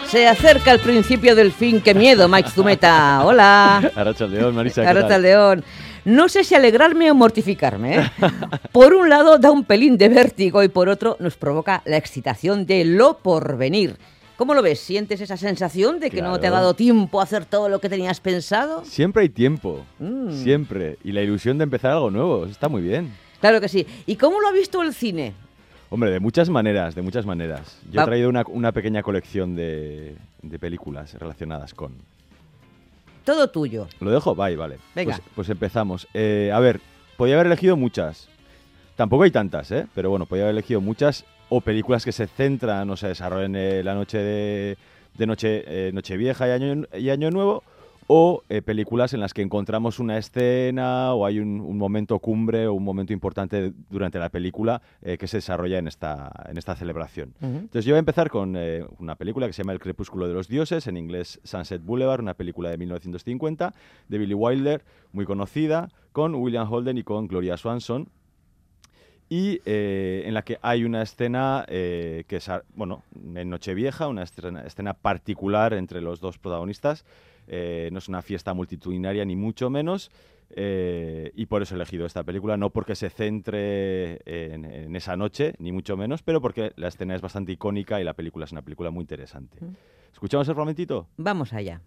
Se acerca el principio del fin. ¡Qué miedo, Mike Zumeta! ¡Hola! Arratsaldeon, Marisa. Arratsaldeon. No sé si alegrarme o mortificarme, ¿eh? Por un lado da un pelín de vértigo y por otro nos provoca la excitación de lo porvenir. ¿Cómo lo ves? ¿Sientes esa sensación de que no te ha dado tiempo a hacer todo lo que tenías pensado? Siempre hay tiempo, siempre. Y la ilusión de empezar algo nuevo, eso está muy bien. Claro que sí. ¿Y cómo lo ha visto el cine? Hombre, de muchas maneras, de muchas maneras. Yo he traído una pequeña colección de películas relacionadas con... Todo tuyo. ¿Lo dejo? Vale. Venga. Pues empezamos. A ver, podía haber elegido muchas. Tampoco hay tantas, ¿eh? Pero bueno, podía haber elegido muchas. O películas que se centran o se desarrollan en la noche de Nochevieja y Año Nuevo. O películas en las que encontramos una escena o hay un momento cumbre o un momento importante durante la película que se desarrolla en esta celebración. Entonces yo voy a empezar con una película que se llama El crepúsculo de los dioses, en inglés Sunset Boulevard, una película de 1950 de Billy Wilder, muy conocida, con William Holden y con Gloria Swanson. Y en la que hay una escena que es, en Nochevieja, una escena particular entre los dos protagonistas. No es una fiesta multitudinaria ni mucho menos, y por eso he elegido esta película, no porque se centre en esa noche, ni mucho menos, pero porque la escena es bastante icónica y la película es una película muy interesante. ¿Escuchamos el fragmentito? Vamos allá.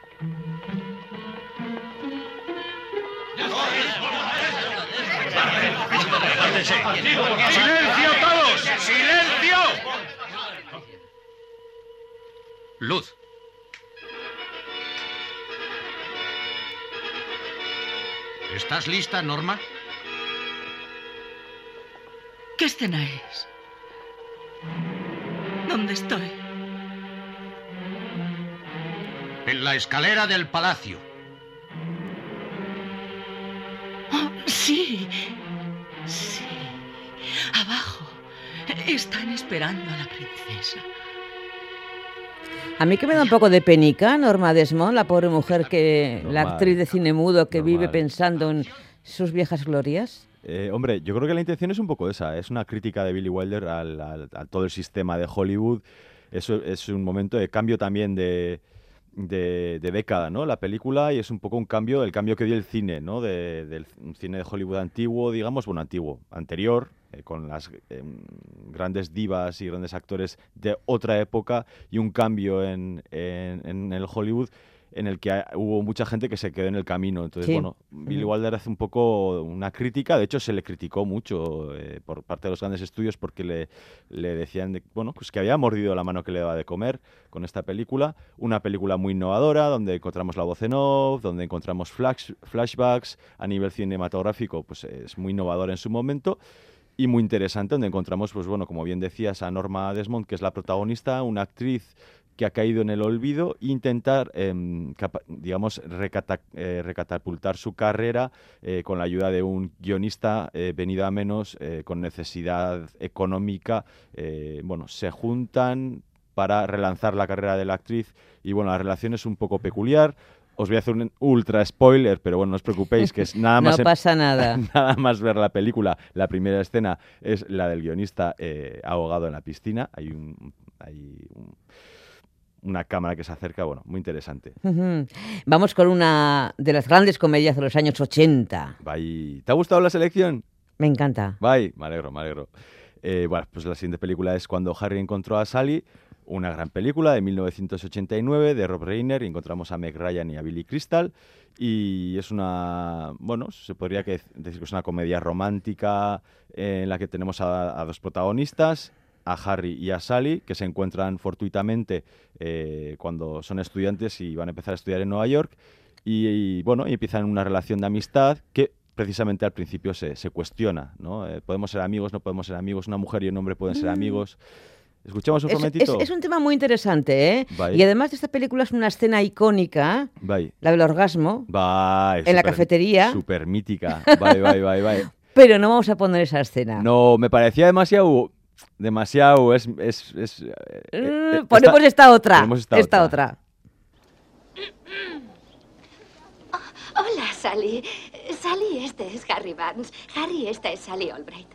¡Silencio todos! ¡Silencio! Luz. ¿Estás lista, Norma? ¿Qué escena es? ¿Dónde estoy? En la escalera del palacio. Oh, sí. Sí. Abajo. Están esperando a la princesa. A mí que me da un poco de penica, Norma Desmond, la pobre mujer la actriz de cine mudo que vive pensando en sus viejas glorias. Hombre, yo creo que la intención es un poco esa. Es una crítica de Billy Wilder a todo el sistema de Hollywood. Eso es un momento de cambio también de década, ¿no? La película, y es un poco el cambio que dio el cine, ¿no? Del cine de Hollywood antiguo, digamos, anterior, con las grandes divas y grandes actores de otra época, y un cambio en el Hollywood en el que hubo mucha gente que se quedó en el camino. Entonces, Billy Wilder hace un poco una crítica. De hecho, se le criticó mucho por parte de los grandes estudios porque le decían pues que había mordido la mano que le daba de comer con esta película. Una película muy innovadora, donde encontramos la voz en off, donde encontramos flashbacks. A nivel cinematográfico, pues es muy innovador en su momento. Y muy interesante, donde encontramos, pues como bien decías, a Norma Desmond, que es la protagonista, una actriz que ha caído en el olvido, e intentar, recatapultar su carrera con la ayuda de un guionista venido a menos, con necesidad económica. Se juntan para relanzar la carrera de la actriz y la relación es un poco peculiar. Os voy a hacer un ultra spoiler, pero no os preocupéis, que es nada más... No pasa nada. Nada más ver la película. La primera escena es la del guionista ahogado en la piscina. Hay una cámara que se acerca, muy interesante. Vamos con una de las grandes comedias de los años 80. ¿Te ha gustado la selección? Me encanta. Me alegro. Pues la siguiente película es Cuando Harry encontró a Sally, una gran película de 1989 de Rob Reiner, y encontramos a Meg Ryan y a Billy Crystal, y es se podría decir que es una comedia romántica en la que tenemos a dos protagonistas, a Harry y a Sally, que se encuentran fortuitamente cuando son estudiantes y van a empezar a estudiar en Nueva York, y empiezan una relación de amistad que precisamente al principio se cuestiona, ¿no? ¿Podemos ser amigos? ¿No podemos ser amigos? ¿Una mujer y un hombre pueden ser amigos? ¿Escuchamos un momentito? Es un tema muy interesante, ¿eh? Y además de esta película es una escena icónica, la del orgasmo, en la cafetería. Súper mítica. Pero no vamos a poner esa escena. No, me parecía demasiado. Ponemos esta otra. Hola, Sally. Sally, este es Harry Vance. Harry, esta es Sally Albright.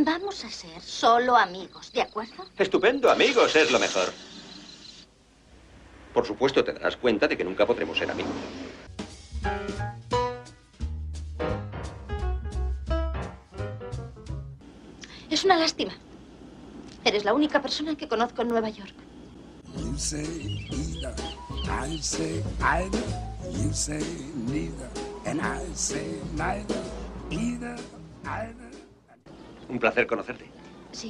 Vamos a ser solo amigos, ¿de acuerdo? Estupendo, amigos, es lo mejor. Por supuesto, te darás cuenta de que nunca podremos ser amigos. Es una lástima. Eres la única persona que conozco en Nueva York. You say either, I say either, you say neither, and I say neither, either, either. Un placer conocerte. Sí.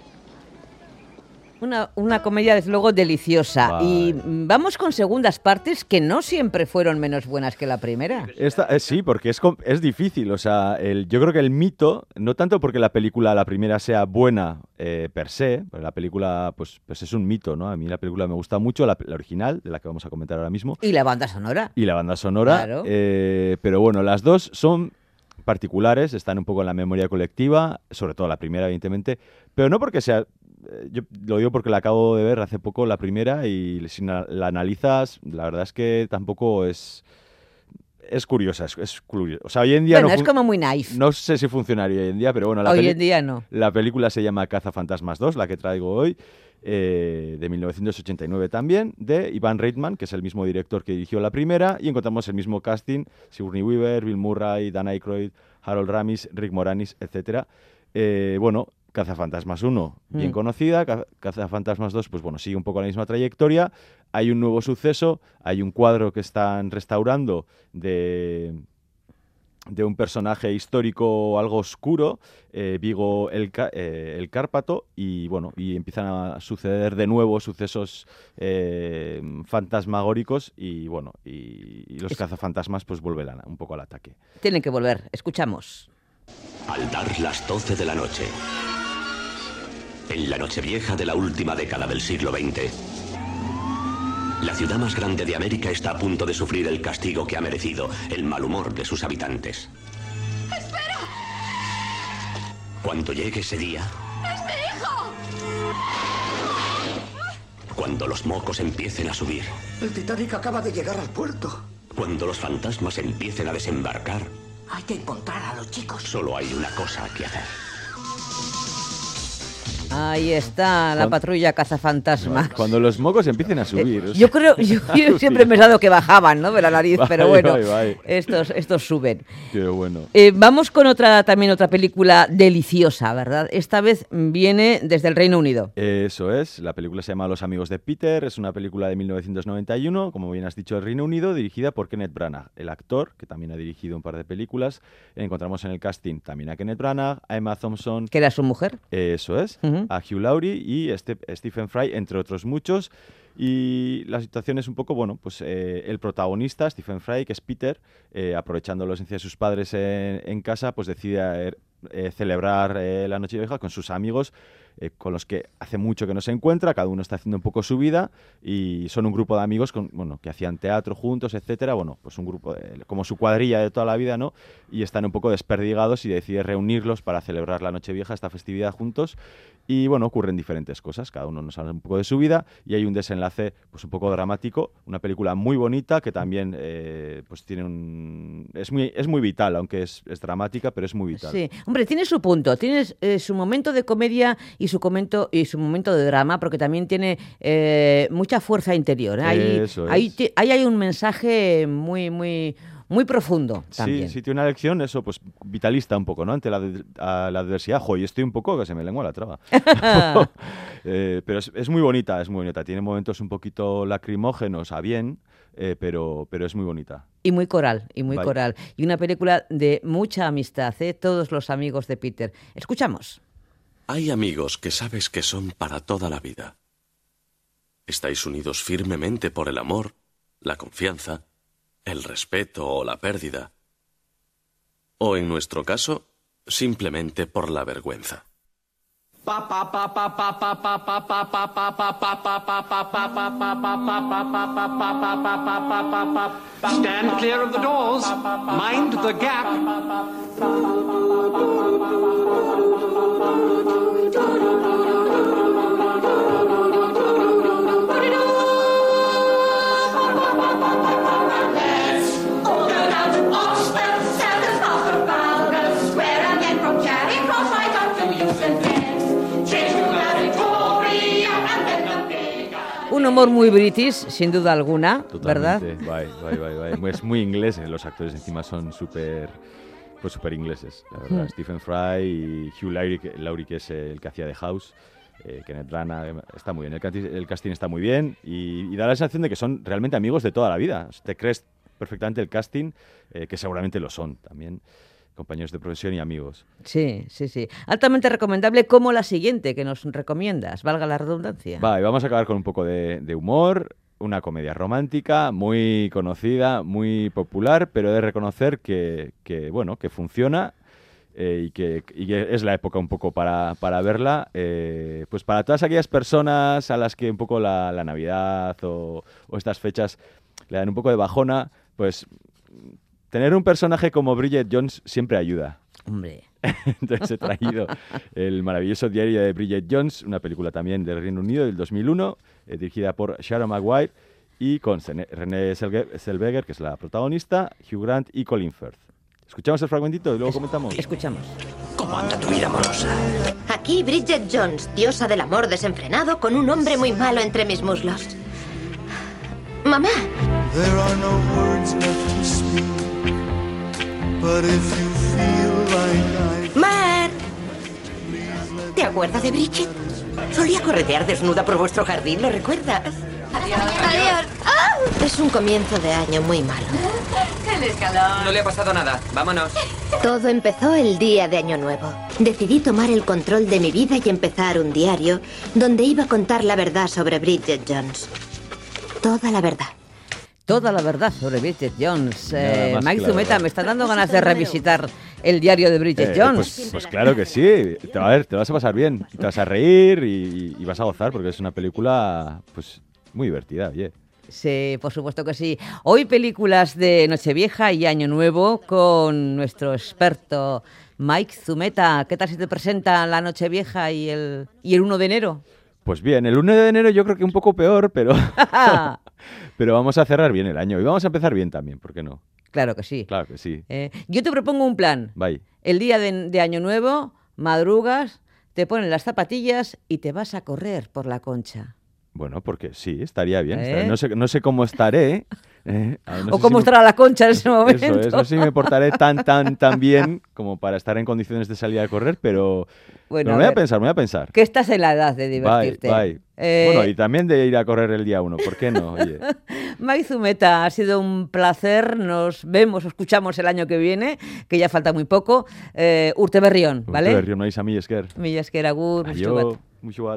Una comedia, desde luego, deliciosa. Vale. Y vamos con segundas partes que no siempre fueron menos buenas que la primera. Sí, porque es difícil. O sea, yo creo que el mito, no tanto porque la película, la primera, sea buena per se, pero la película pues es un mito, ¿no? A mí la película me gusta mucho, la original, de la que vamos a comentar ahora mismo. Y la banda sonora. Y la banda sonora. Claro. Pero bueno, las dos son particulares, están un poco en la memoria colectiva, sobre todo la primera, evidentemente, pero no porque sea... Yo lo digo porque la acabo de ver hace poco, la primera, y si la analizas, la verdad es que tampoco es curiosa, es curiosa. O sea, hoy en día Bueno, es como muy naif. no sé si funcionaría hoy en día, pero bueno, Hoy en día no. la película se llama Cazafantasmas 2, la que traigo hoy, de 1989 también, de Ivan Reitman, que es el mismo director que dirigió la primera, y encontramos el mismo casting: Sigourney Weaver, Bill Murray, Dan Aykroyd, Harold Ramis, Rick Moranis, etcétera. Bueno, Cazafantasmas 1, bien conocida. Cazafantasmas 2, pues bueno, sigue un poco la misma trayectoria. Hay un nuevo suceso, hay un cuadro que están restaurando de un personaje histórico algo oscuro, Vigo el Cárpato, y bueno, y empiezan a suceder de nuevo sucesos fantasmagóricos, y bueno, y los cazafantasmas pues vuelven un poco al ataque. Tienen que volver. Escuchamos. Al dar las 12 de la noche, en la Nochevieja de la última década del siglo XX, la ciudad más grande de América está a punto de sufrir el castigo que ha merecido el mal humor de sus habitantes. ¡Espera! Cuando llegue ese día, ¡Es mi hijo! cuando los mocos empiecen a subir, El Titanic acaba de llegar al puerto. cuando los fantasmas empiecen a desembarcar, Hay que encontrar a los chicos. solo hay una cosa que hacer. Ahí está la patrulla cazafantasmas. Cuando los mocos empiecen a subir. o sea, Yo creo, yo siempre he pensado que bajaban, ¿no? De la nariz, pero bueno, Vale. estos suben. Pero bueno. Vamos con otra película deliciosa, ¿verdad? Esta vez viene desde el Reino Unido. Eso es, la película se llama Los amigos de Peter, es una película de 1991, como bien has dicho, del Reino Unido, dirigida por Kenneth Branagh, el actor, que también ha dirigido un par de películas. Encontramos en el casting también a Kenneth Branagh, a Emma Thompson, Que era su mujer. eso es, a Hugh Laurie y Stephen Fry, entre otros muchos. Y la situación es un poco, bueno, pues el protagonista, Stephen Fry, que es Peter, aprovechando la ausencia de sus padres en casa, pues decide celebrar la Nochevieja con sus amigos, con los que hace mucho que no se encuentra, cada uno está haciendo un poco su vida, y son un grupo de amigos que hacían teatro juntos, etcétera, bueno, pues un grupo como su cuadrilla de toda la vida, ¿no? Y están un poco desperdigados y decide reunirlos para celebrar la Nochevieja, esta festividad juntos, y bueno, ocurren diferentes cosas, cada uno nos habla un poco de su vida, y hay un desenlace pues un poco dramático, una película muy bonita que también pues tiene es muy vital, aunque es dramática, pero es muy vital. Sí, hombre, tiene su punto, tiene su momento de comedia y su momento de drama, porque también tiene mucha fuerza interior. Ahí hay un mensaje muy profundo también. Sí, tiene una lección, eso, pues vitalista un poco, ¿no? Ante la adversidad. Y estoy un poco que se me lengua la traba. Pero es muy bonita, Tiene momentos un poquito lacrimógenos a bien, pero es muy bonita. Y muy coral, Vale. coral. Y una película de mucha amistad, todos los amigos de Peter. Escuchamos. Hay amigos que sabes que son para toda la vida. Estáis unidos firmemente por el amor, la confianza, el respeto o la pérdida. O en nuestro caso, simplemente por la vergüenza. Stand clear of the doors. Mind the gap. Oxford, South of Harvard, Square, and then from Charing Cross right up to Newton. Un humor muy british, sin duda alguna, ¿verdad? Totalmente. Es muy inglés, los actores encima son súper ingleses, la verdad. Stephen Fry y Hugh Laurie, que es el que hacía The House, Kenneth Branagh, está muy bien, el casting está muy bien y da la sensación de que son realmente amigos de toda la vida. Te crees perfectamente el casting, que seguramente lo son también, compañeros de profesión y amigos. Sí. Altamente recomendable, como la siguiente que nos recomiendas, valga la redundancia. Y vamos a acabar con un poco de humor, una comedia romántica muy conocida, muy popular, pero he de reconocer que funciona y que es la época un poco para verla, pues para todas aquellas personas a las que un poco la Navidad o estas fechas le dan un poco de bajona, pues tener un personaje como Bridget Jones siempre ayuda. Hombre. Entonces he traído El maravilloso diario de Bridget Jones, una película también del Reino Unido del 2001, dirigida por Sharon Maguire y con Renée Zellweger, que es la protagonista, Hugh Grant y Colin Firth. ¿Escuchamos el fragmentito y luego comentamos? Escuchamos. ¿Cómo anda tu vida amorosa? Aquí Bridget Jones, diosa del amor desenfrenado, con un hombre muy malo entre mis muslos. ¡Mamá! There are no words left to speak, but if you feel like ¡Mar! ¿Te acuerdas de Bridget? Solía corretear desnuda por vuestro jardín, ¿lo recuerdas? Adiós. ¡Ah! Es un comienzo de año muy malo. El escalón. No le ha pasado nada. Vámonos. Todo empezó el día de Año Nuevo. Decidí tomar el control de mi vida y empezar un diario donde iba a contar la verdad sobre Bridget Jones. Toda la verdad. Toda la verdad sobre Bridget Jones. Mike Zumeta, me está dando ganas de revisitar el diario de Bridget Jones. Pues claro que sí. Te vas a pasar bien. Te vas a reír y vas a gozar porque es una película pues muy divertida, oye. Sí, por supuesto que sí. Hoy películas de Nochevieja y Año Nuevo con nuestro experto Mike Zumeta. ¿Qué tal si te presenta la Nochevieja y el 1 de enero? Pues bien, el 1 de enero yo creo que un poco peor, pero pero vamos a cerrar bien el año y vamos a empezar bien también, ¿por qué no? Claro que sí. Claro que sí. Yo te propongo un plan. Bye. El día de Año Nuevo, madrugas, te ponen las zapatillas y te vas a correr por la Concha. Bueno, porque sí, estaría bien. No sé cómo estaré. O cómo estará la Concha en ese momento. Eso es, no sé si me portaré tan bien como para estar en condiciones de salir a correr, pero bueno, me voy a pensar. Que estás en la edad de divertirte. Bye. Bueno, y también de ir a correr el día 1, ¿por qué no? Oye. Mike Zumeta, ha sido un placer. Nos vemos, escuchamos el año que viene, que ya falta muy poco. Urte Berrión, ¿vale? Urte Berrión, no hay Mila esker. Mila esker, agur. Aio, mucho bat.